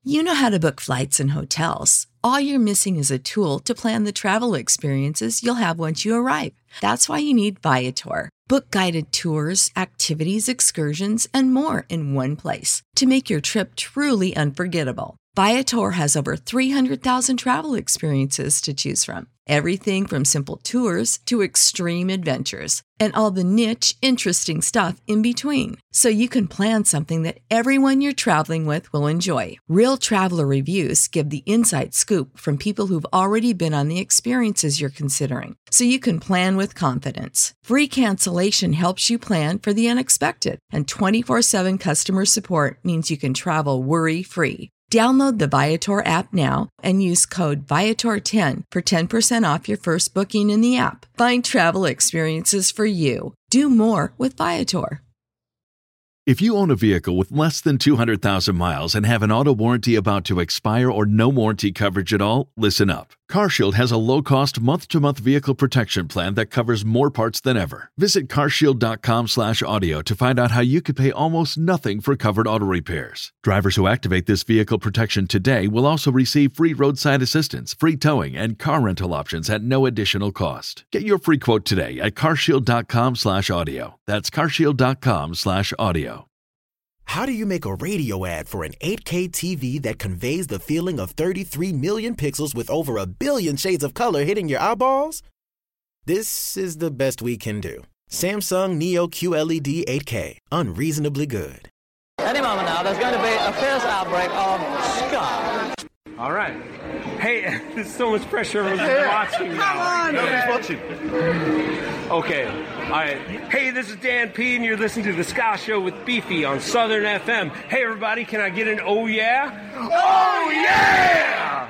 You know how to book flights and hotels. All you're missing is a tool to plan the travel experiences you'll have once you arrive. That's why you need Viator. Book guided tours, activities, excursions, and more in one place to make your trip truly unforgettable. Viator has over 300,000 travel experiences to choose from. Everything from simple tours to extreme adventures and all the niche, interesting stuff in between. So you can plan something that everyone you're traveling with will enjoy. Real traveler reviews give the inside scoop from people who've already been on the experiences you're considering. So you can plan with confidence. Free cancellation helps you plan for the unexpected. And 24/7 customer support means you can travel worry-free. Download the Viator app now and use code Viator10 for 10% off your first booking in the app. Find travel experiences for you. Do more with Viator. If you own a vehicle with less than 200,000 miles and have an auto warranty about to expire or no warranty coverage at all, listen up. CarShield has a low-cost month-to-month vehicle protection plan that covers more parts than ever. Visit carshield.com/audio to find out how you could pay almost nothing for covered auto repairs. Drivers who activate this vehicle protection today will also receive free roadside assistance, free towing, and car rental options at no additional cost. Get your free quote today at carshield.com/audio. That's carshield.com/audio. How do you make a radio ad for an 8K TV that conveys the feeling of 33 million pixels with over a billion shades of color hitting your eyeballs? This is the best we can do. Samsung Neo QLED 8K, unreasonably good. Any moment now, there's going to be a fierce outbreak of ska. All right. Hey, there's so much pressure. Everyone's watching now. Come on, nobody's watching. Okay. All right. Hey, this is Dan P, and you're listening to The Ska Show with Beefy on Southern FM. Hey, everybody, can I get an oh yeah? Oh yeah!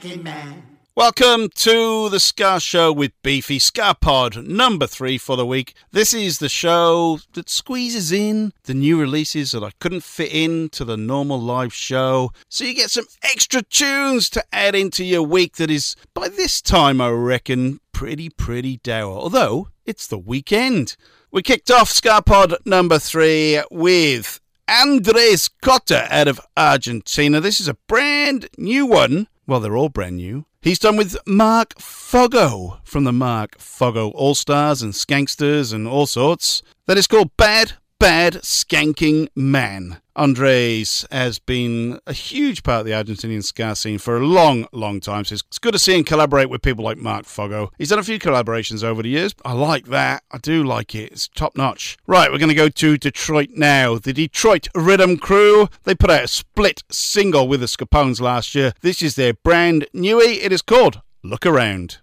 skanking man. Welcome to the Ska Show with Beefy, Ska Pod number 3 for the week. This is the show that squeezes in the new releases that I couldn't fit into the normal live show, so you get some extra tunes to add into your week that is, by this time I reckon, pretty dour, although it's the weekend. We kicked off Ska Pod number 3 with Andres Cota out of Argentina. This is a brand new one. Well, they're all brand new. He's done with Mark Foggo from the Mark Foggo All-Stars and Skanksters and all sorts. That is called Bad Skanking Man. Andres has been a huge part of the Argentinian ska scene for a long time, so it's good to see him collaborate with people like Mark Foggo. He's done a few collaborations over the years. I like that. I do like it. It's top notch. Right, we're going to go to Detroit now. The Detroit Rhythm Crew, they put out a split single with the Scapones last year. This is their brand newie. It is called Look Around.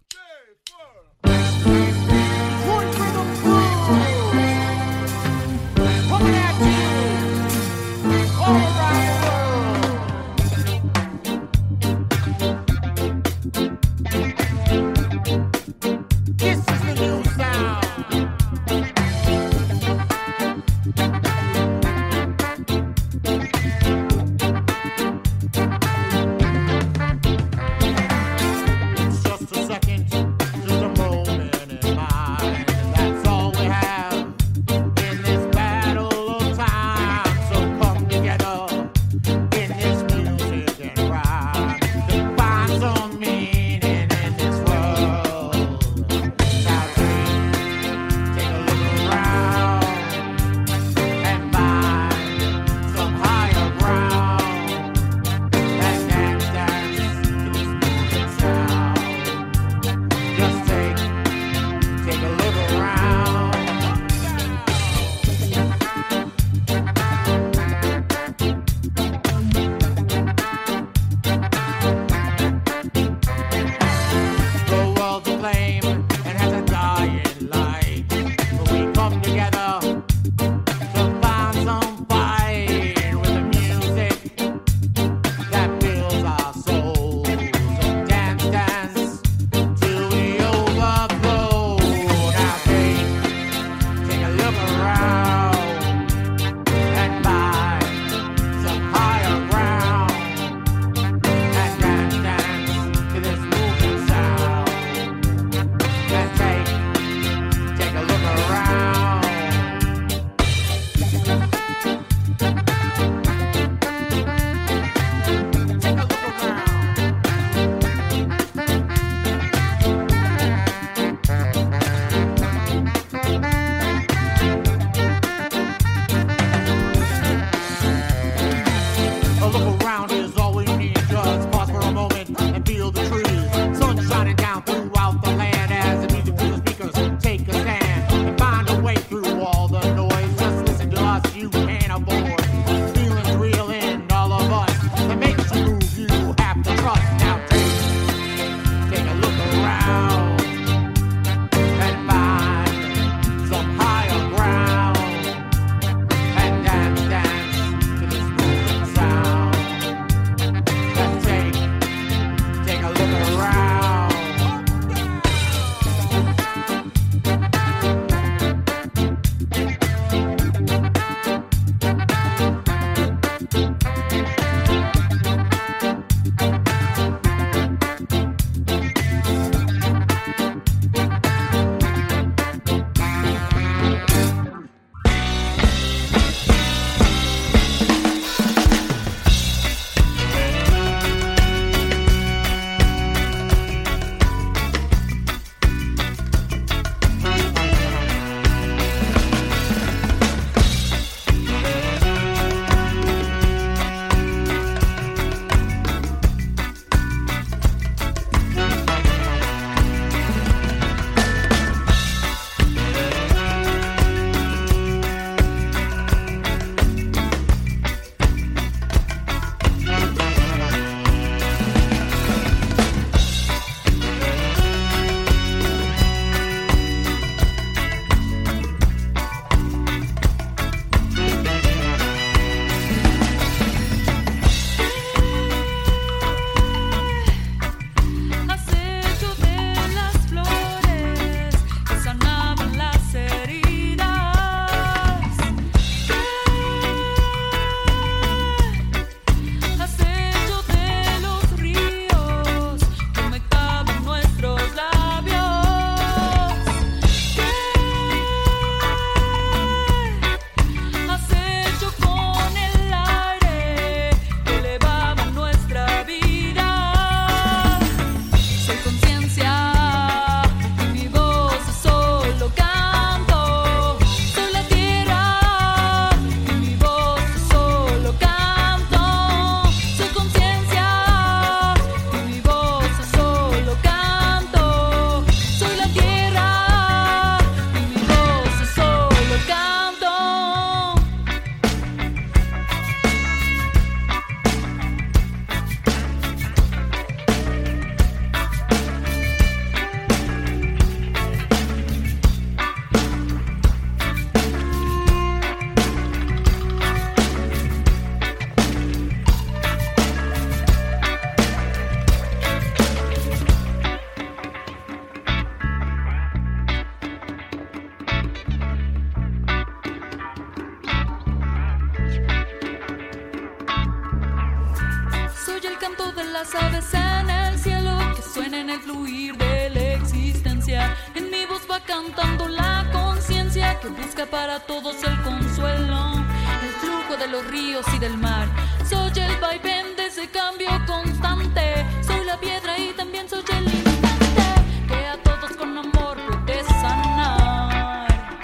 Soy el canto de las aves en el cielo, que suena en el fluir de la existencia. En mi voz va cantando la conciencia, que busca para todos el consuelo. El flujo de los ríos y del mar. Soy el vaivén de ese cambio constante. Soy la piedra y también soy el instante, que a todos con amor puede sanar.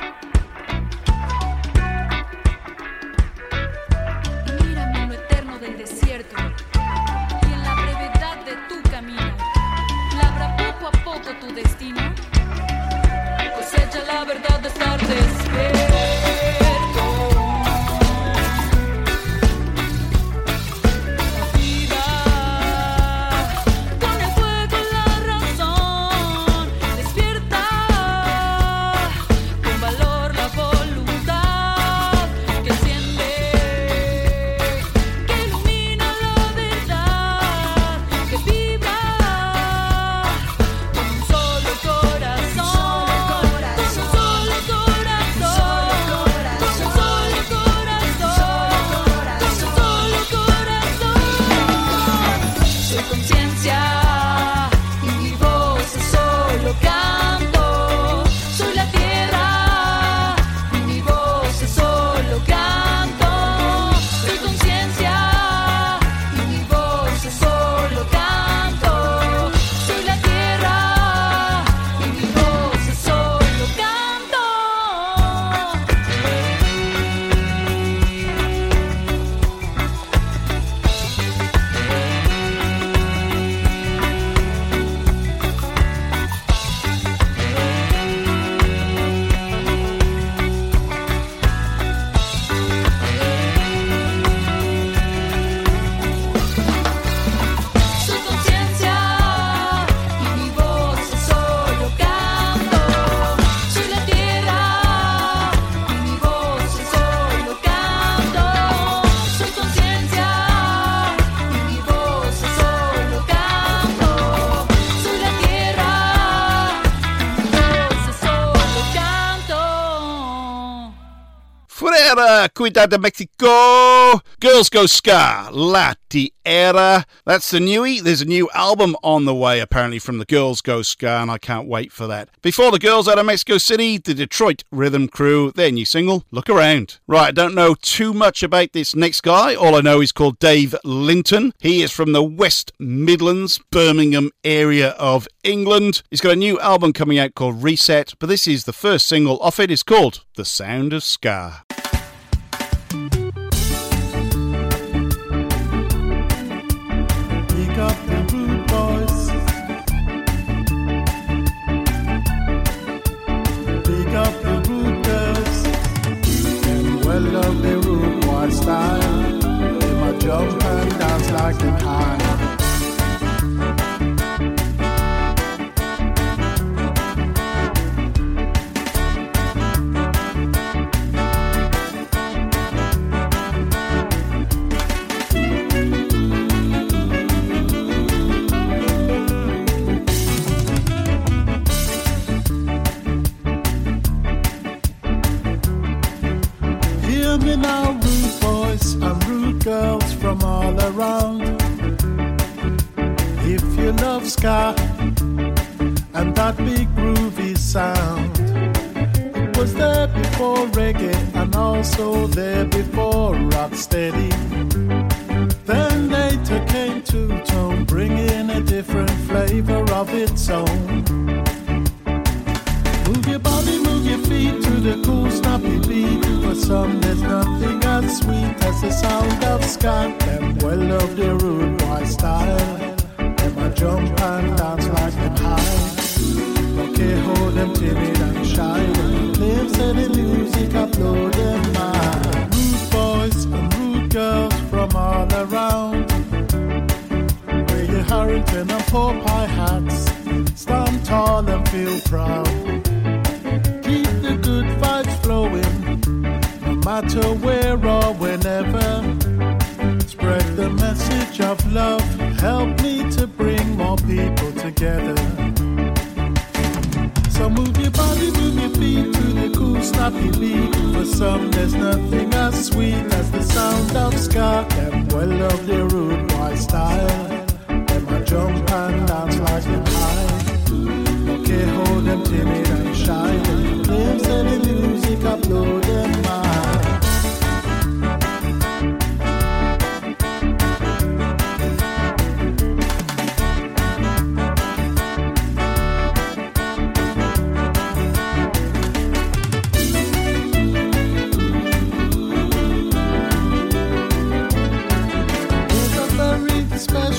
Y mírame en lo eterno del desierto, y en la brevedad de tu camino. Labra poco a poco tu destino. Cosecha la verdad de estar despierto. Cuidado de Mexico. Girls Go Ska, La Tierra. That's the newie. There's a new album on the way, apparently, from the Girls Go Ska, and I can't wait for that. Before the girls out of Mexico City, the Detroit Rhythm Crew, their new single, Look Around. Right, I don't know too much about this next guy. All I know is called Dave Linton. He is from the West Midlands, Birmingham area of England. He's got a new album coming out called Reset, but this is the first single off it. It's called The Sound of Ska. Up the rude boys, big up the rude girls, and well love the rude boy style. They might jump and dance like them high. Now rude boys and rude girls from all around. If you love ska and that big groovy sound, it was there before reggae and also there before rocksteady. Then later came two-tone, bringing a different flavor of its own. Move your body, move your feet to the cool, snappy beat. For some, there's nothing as sweet as the sound of ska. Them well love the rude boy style. Them a jump and dance like them high. Okay, hold them timid and shy. Them claim say the music a blow them mind. Rude boys and rude girls from all around. Wear your Harrington and Popeye hats. Stand tall and feel proud. Keep the good vibes flowing, no matter where or whenever. Spread the message of love. Help me to bring more people together. So move your body, move your feet to the cool, snappy beat. For some, there's nothing as sweet as the sound of ska. Them well love the rude boy style.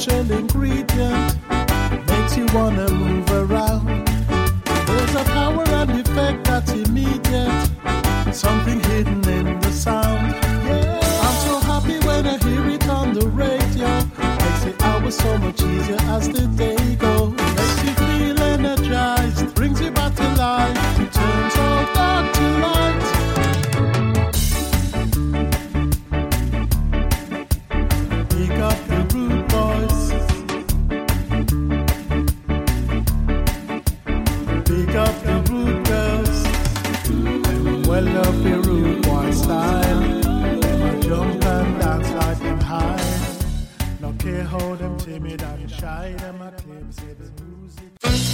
essential ingredient. Makes you wanna move around. There's a power and effect that's immediate. Something hidden in the sound. Yeah. I'm so happy when I hear it on the radio. Makes the hour so much easier as the day goes. Makes you feel energized. Brings you back to life. Turns all dark to light. Pick up the rude boys. Pick up the rude girls. Well up the rude boy style. Them a jump and dance like them high. No care how them timid and shy. Them a claim say the music.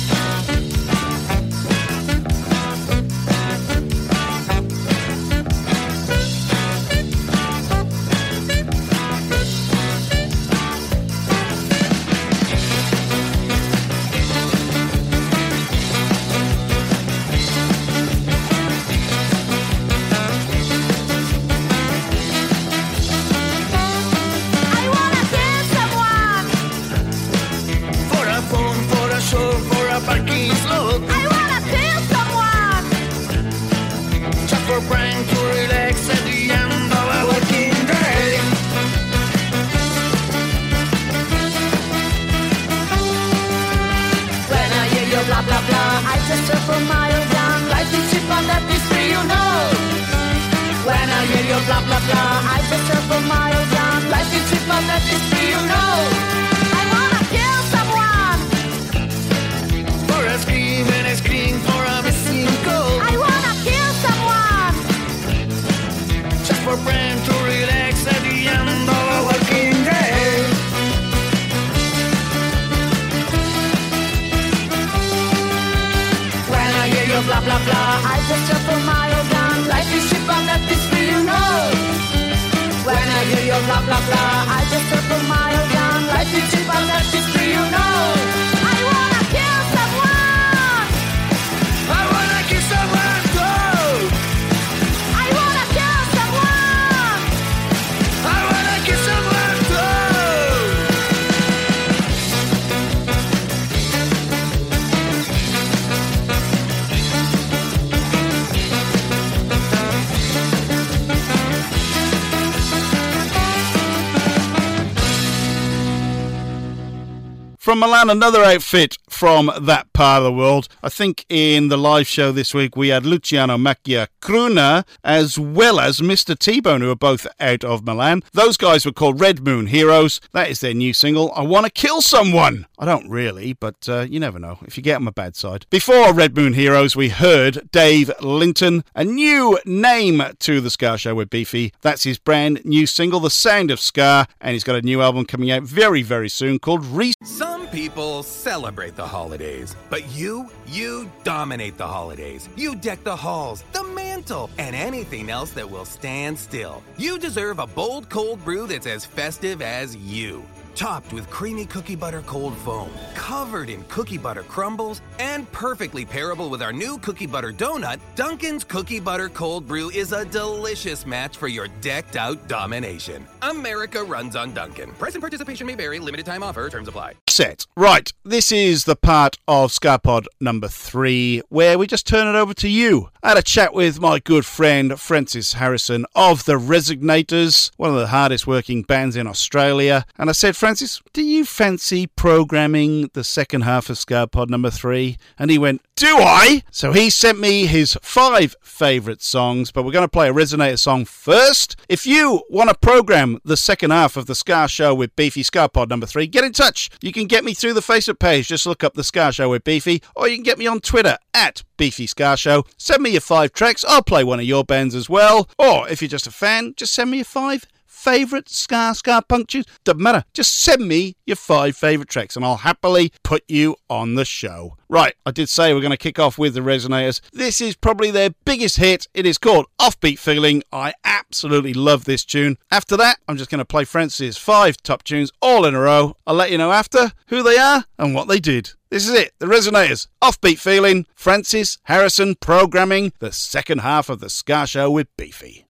From Milan, another outfit from that part of the world. I think in the live show this week we had Luciano Macchia Crooner as well as Mr. T-Bone, who are both out of Milan. Those guys were called Red Moon Heroes. That is their new single, I Wanna Kill Someone. I don't really, but you never know if you get on my bad side. Before Red Moon Heroes, we heard Dave Linton, a new name to the Ska Show with Beefy. That's his brand new single, The Sound of Ska, and he's got a new album coming out very, very soon called Some people celebrate the holidays, but you dominate the holidays. You deck the halls, the mantle, and anything else that will stand still. You deserve a bold cold brew that's as festive as you. Topped with creamy cookie butter cold foam, covered in cookie butter crumbles, and perfectly pairable with our new cookie butter donut, Dunkin's Cookie Butter Cold Brew is a delicious match for your decked-out domination. America runs on Dunkin'. Price and participation may vary. Limited time offer. Terms apply. Set. Right, this is the part of Ska Pod number 3 where we just turn it over to you. I had a chat with my good friend Francis Harrison of The Resignators, one of the hardest working bands in Australia, and I said, Francis, do you fancy programming the second half of Ska Pod number 3? And he went, do I? So he sent me his 5 favourite songs, but we're going to play a Resonator song first. If you want to program the second half of the Ska Show with Beefy, Ska Pod number 3, get in touch. You can get me through the Facebook page. Just look up the Ska Show with Beefy, or you can get me on Twitter at Beefy Ska Show. Send me your 5 tracks. I'll play one of your bands as well. Or if you're just a fan, just send me your 5 favourite ska punk tunes. Doesn't matter. Just send me your 5 favourite tracks and I'll happily put you on the show. Right, I did say we're going to kick off with the Resonators. This is probably their biggest hit. It is called Offbeat Feeling. I absolutely love this tune. After that, I'm just going to play Francis' 5 top tunes all in a row. I'll let you know after who they are and what they did. This is it, the Resonators, Offbeat Feeling, Francis Harrison programming the second half of the Ska Show with Beefy.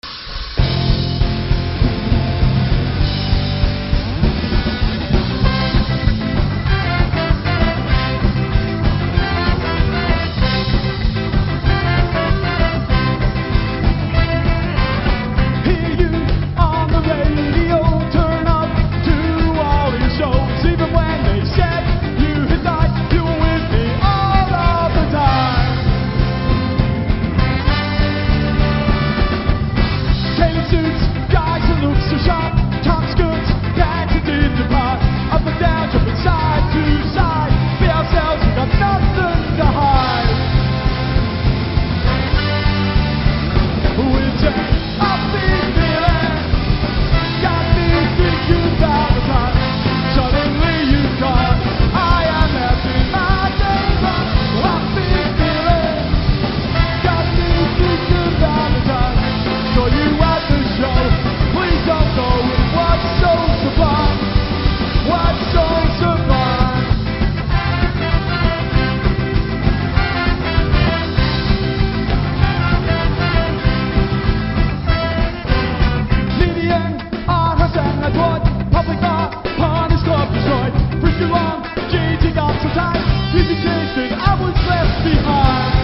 sometimes easy changed and I was left behind.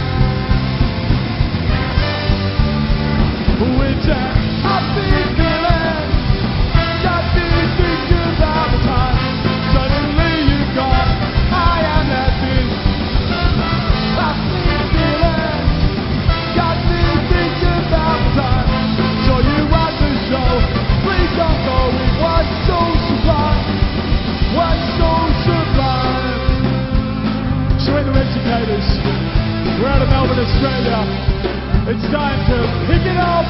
Which I've been feeling, got me thinking about the time. Suddenly you're gone, I am happy. I've been feeling, got me thinking about the time. So you at the show, please don't go. It was so sublime, was so sublime. So in the Educators, we're out of Melbourne, Australia. It's time to pick it up.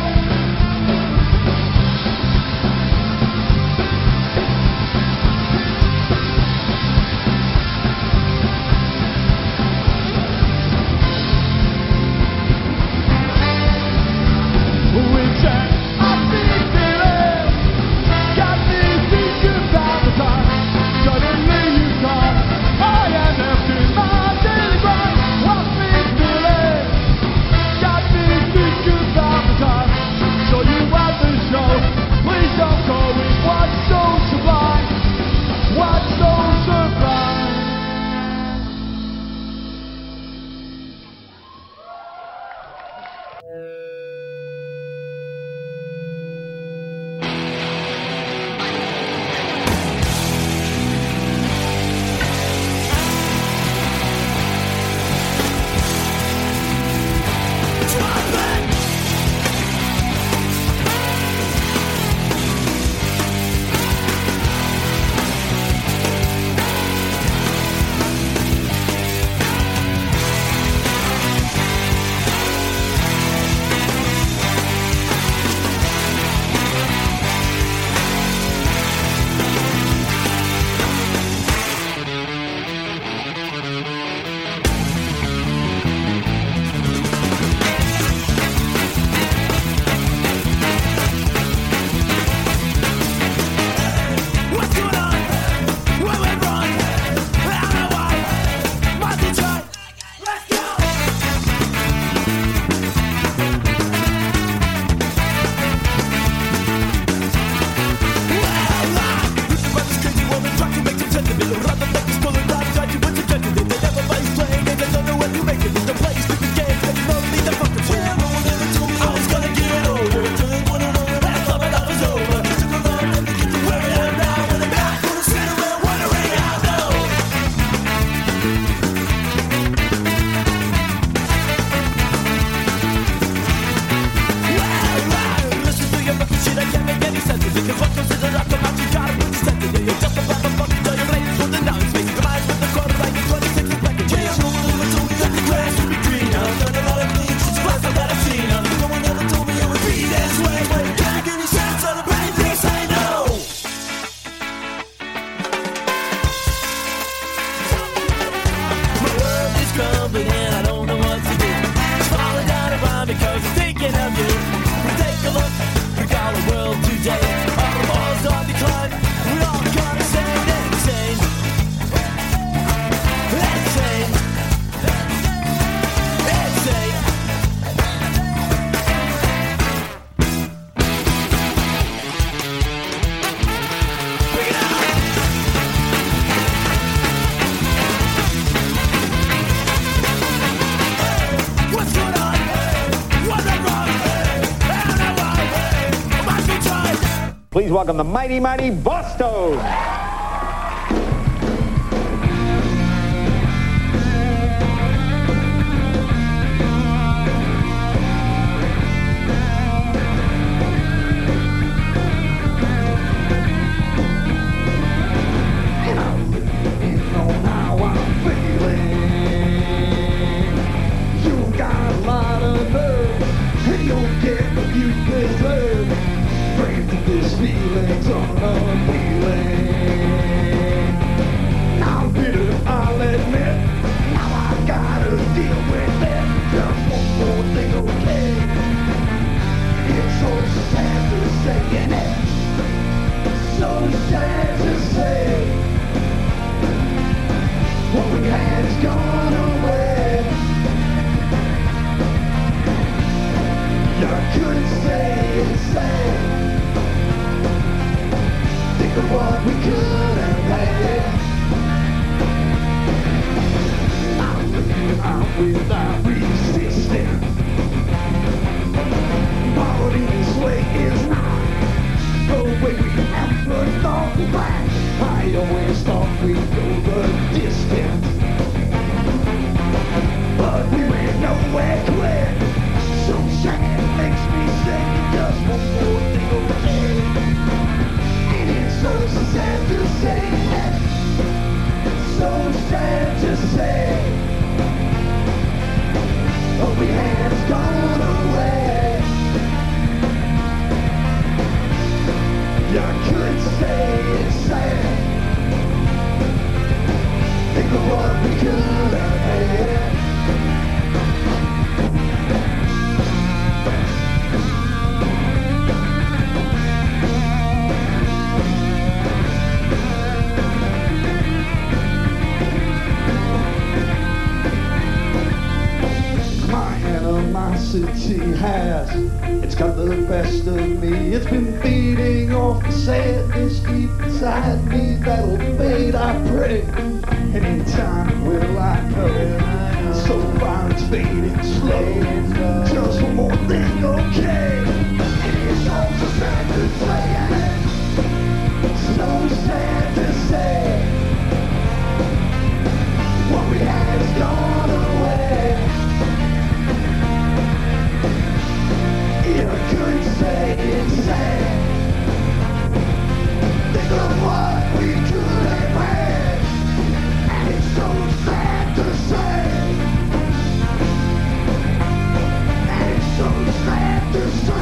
Please welcome the mighty, mighty Boston. Feelings are unappealing. always thought we'd go the distance, but we went nowhere quick. So sad makes me say just one more thing, okay? And it's so sad to say that, so sad to say, what we had's gone away. You could say it's sad. Think of what we could have had. Animosity it's got the best of me. It's been feeding off the sadness deep inside me that'll fade, I pray. And in time will I know. So far it's fading slow. Just one more thing, okay? And it's all so sad to say, so sad to say, what we had is gone away. You could say it's sad. Think of what we could have had. And it's so sad to say. And it's so sad to say.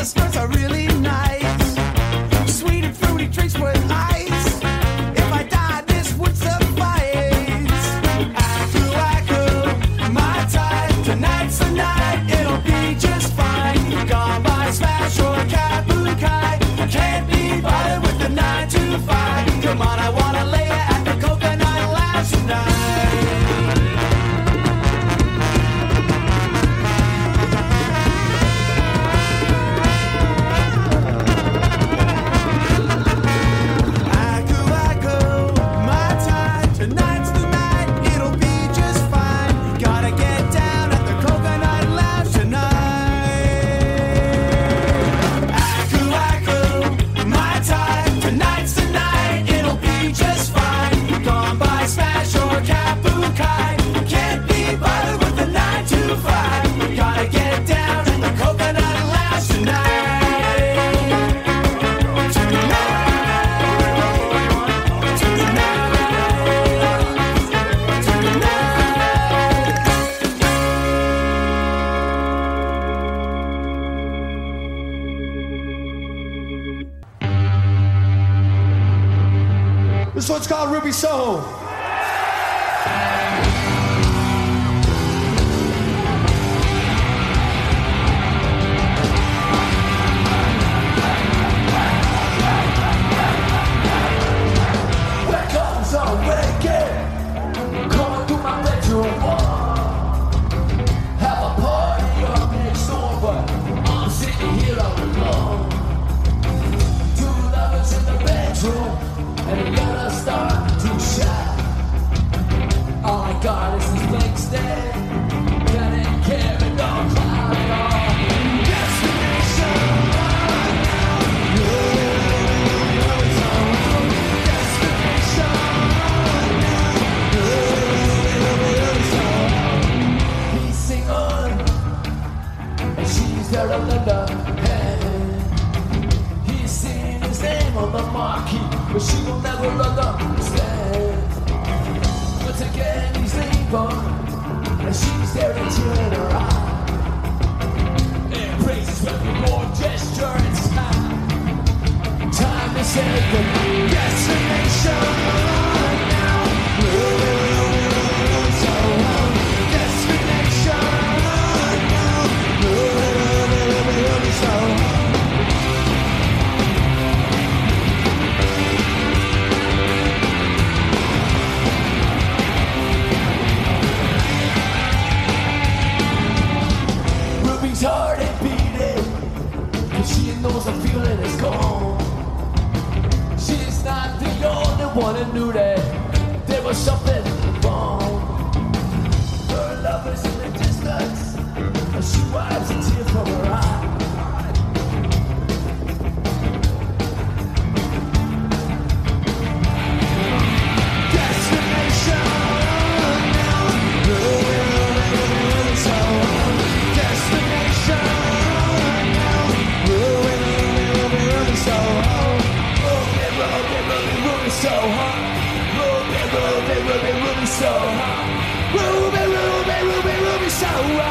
skirts are really nice. Sweet and fruity drinks with ice. If I died, this would suffice. Aku, my time. Tonight's the night. It'll be just fine. Gone by smash or kabukai. Can't be bothered with the 9 to 5. Come on, I wanna lay it at the Coconut Lounge tonight. This one's called Ruby Soho. Welcome's awakened. Coming through my bedroom wall. Have a party up next door, but I'm sitting here all alone. 2 lovers in the bedroom. And we're gonna start to shine. All I got is this blank stare. Can't carry no cloud at all. Destination. Destination. He's singing, and she's there on the left hand. He's singing his name on the marquee. But she will never understand. Once again he's leaving, and she's there a tear in her eye. And praises every more gesture and smile. Time to say the destination now. So destination now. So Ruby's heart ain't beating, 'cause she knows the feeling is gone. She's not the only one who knew that there was something wrong. Her lover's in the distance, and she wipes a tear from her eye. Destination now. Destination now. Ruby Soho. Ruby Soho. Ruby Soho. Ruby Soho.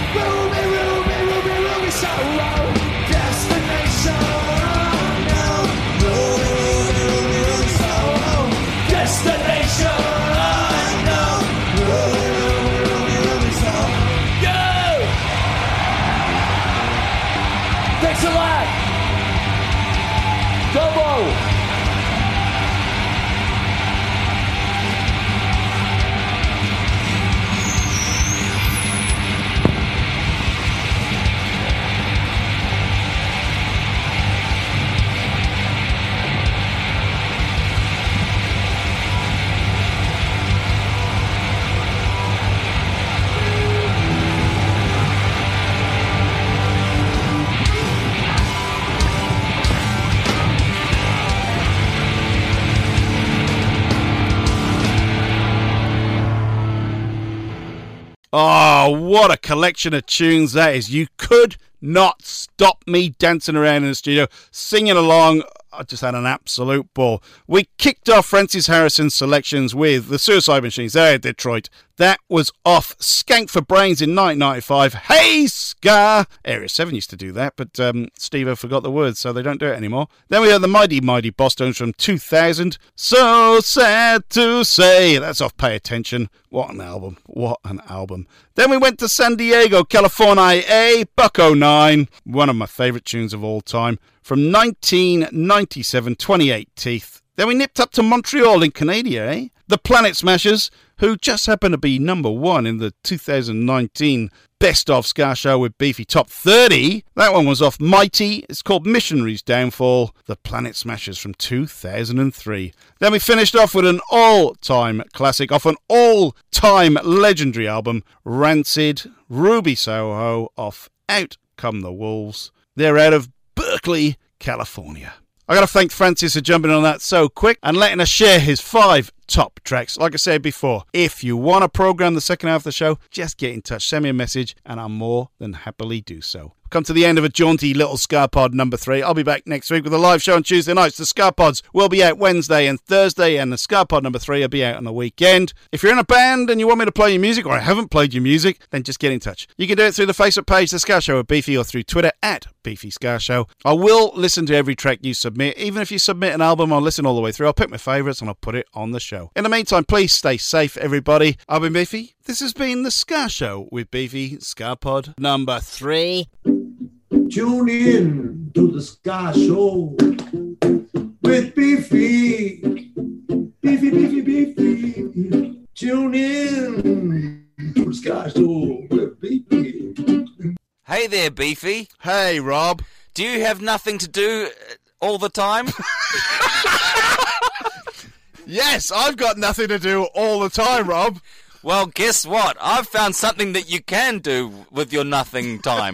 Ruby Soho. Destination now. Ruby Soho. Destination now. Ruby Soho. Go! Thanks a lot. Domo. Oh, what a collection of tunes that is. You could not stop me dancing around in the studio, singing along. I just had an absolute ball. We kicked off Francis Harrison's selections with the Suicide Machines. They're Detroit. That was off Skank for Brains in 1995. Hey, Ska! Area 7 used to do that, but Steve-O forgot the words, so they don't do it anymore. Then we had the Mighty Mighty Bosstones from 2000. So sad to say. That's off Pay Attention. What an album. What an album. Then we went to San Diego, California, Bucko 9. One of my favourite tunes of all time. From 1997, 28 Teeth. Then we nipped up to Montreal in Canada, The Planet Smashers, who just happened to be number 1 in the 2019 Best of Ska Show with Beefy Top 30. That one was off Mighty. It's called Missionaries Downfall. The Planet Smashers from 2003. Then we finished off with an all-time classic off an all-time legendary album, Rancid, Ruby Soho off Out Come the Wolves. They're out of Berkeley, California. I got to thank Francis for jumping on that so quick and letting us share his 5 top tracks. Like I said before, if you want to program the second half of the show, just get in touch, send me a message, and I'll more than happily do so. Come to the end of a jaunty little Ska Pod number 3. I'll be back next week with a live show on Tuesday nights. The Ska Pods will be out Wednesday and Thursday, and the Ska Pod number 3 will be out on the weekend. If you're in a band and you want me to play your music, or I haven't played your music, then just get in touch. You can do it through the Facebook page, The Ska Show with Beefy, or through Twitter at Beefy Ska Show. I will listen to every track you submit. Even if you submit an album, I'll listen all the way through. I'll pick my favourites and I'll put it on the show. In the meantime, please stay safe, everybody. I've been Beefy. This has been The Ska Show with Beefy, Ska Pod number 3. Tune in to the Ska Show with Beefy. Beefy, Beefy, Beefy. Tune in to the Ska Show with Beefy. Hey there, Beefy. Hey, Rob. Do you have nothing to do all the time? Yes, I've got nothing to do all the time, Rob. Well, guess what? I've found something that you can do with your nothing time.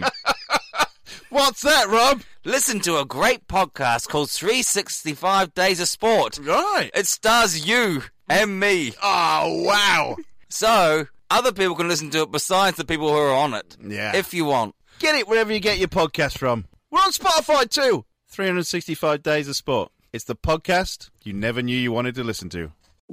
What's that, Rob? Listen to a great podcast called 365 Days of Sport. Right. It stars you and me. Oh, wow. So, other people can listen to it besides the people who are on it. Yeah. If you want. Get it wherever you get your podcast from. We're on Spotify too. 365 Days of Sport. It's the podcast you never knew you wanted to listen to.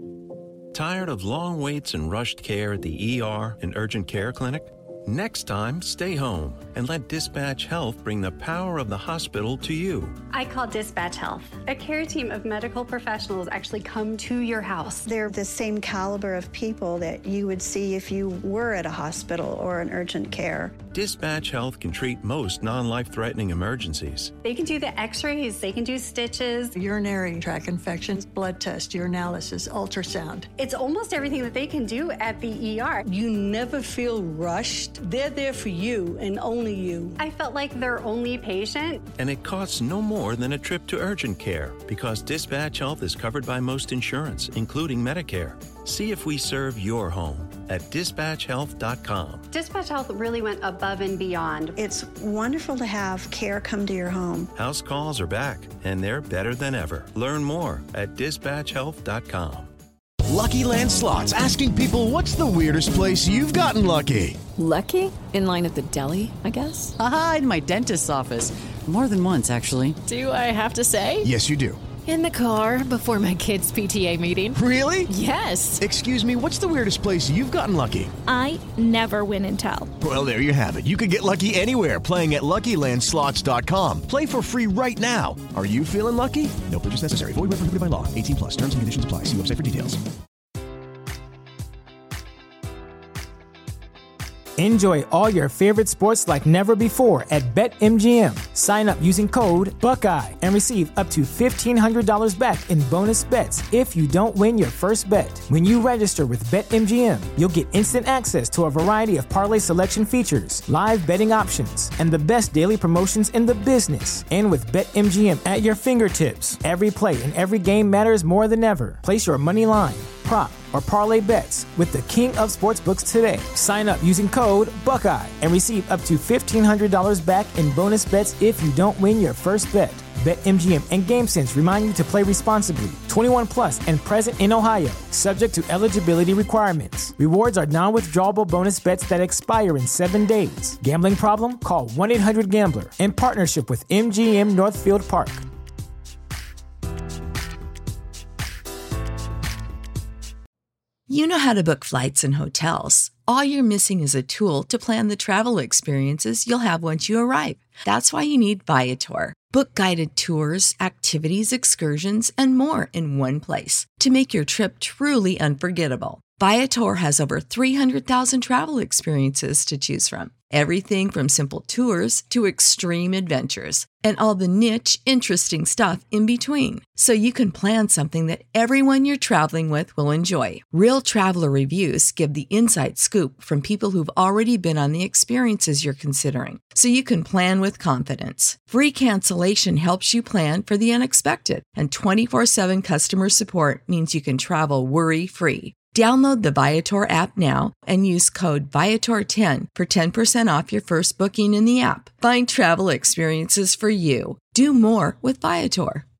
Tired of long waits and rushed care at the ER and urgent care clinic? Next time, stay home and let Dispatch Health bring the power of the hospital to you. I call Dispatch Health. A care team of medical professionals actually come to your house. They're the same caliber of people that you would see if you were at a hospital or an urgent care. Dispatch Health can treat most non-life-threatening emergencies. They can do the x-rays, they can do stitches. Urinary tract infections, blood test, urinalysis, ultrasound. It's almost everything that they can do at the ER. You never feel rushed. They're there for you and only you. I felt like their only patient. And it costs no more than a trip to urgent care because Dispatch Health is covered by most insurance, including Medicare. See if we serve your home at dispatchhealth.com. Dispatch Health really went above and beyond. It's wonderful to have care come to your home. House calls are back, and they're better than ever. Learn more at dispatchhealth.com. Lucky Land Slots, asking people, what's the weirdest place you've gotten lucky? Lucky? In line at the deli, I guess? Aha, in my dentist's office. More than once, actually. Do I have to say? Yes, you do. In the car before my kids' PTA meeting. Really? Yes. Excuse me, what's the weirdest place you've gotten lucky? I never win and tell. Well, there you have it. You can get lucky anywhere, playing at LuckyLandSlots.com. Play for free right now. Are you feeling lucky? No purchase necessary. Void where prohibited by law. 18 plus. Terms and conditions apply. See website for details. Enjoy all your favorite sports like never before at BetMGM. Sign up using code Buckeye and receive up to $1,500 back in bonus bets if you don't win your first bet. When you register with BetMGM, you'll get instant access to a variety of parlay selection features, live betting options, and the best daily promotions in the business. And with BetMGM at your fingertips, every play and every game matters more than ever. Place your money line, prop, or parlay bets with the king of sportsbooks today. Sign up using code Buckeye and receive up to $1,500 back in bonus bets if you don't win your first bet. BetMGM and GameSense remind you to play responsibly. 21 plus and present in Ohio, subject to eligibility requirements. Rewards are non-withdrawable bonus bets that expire in 7 days. Gambling problem? Call 1-800-GAMBLER in partnership with MGM Northfield Park. You know how to book flights and hotels. All you're missing is a tool to plan the travel experiences you'll have once you arrive. That's why you need Viator. Book guided tours, activities, excursions, and more in one place to make your trip truly unforgettable. Viator has over 300,000 travel experiences to choose from. Everything from simple tours to extreme adventures and all the niche, interesting stuff in between. So you can plan something that everyone you're traveling with will enjoy. Real traveler reviews give the inside scoop from people who've already been on the experiences you're considering. So you can plan with confidence. Free cancellation helps you plan for the unexpected. And 24/7 customer support means you can travel worry-free. Download the Viator app now and use code Viator10 for 10% off your first booking in the app. Find travel experiences for you. Do more with Viator.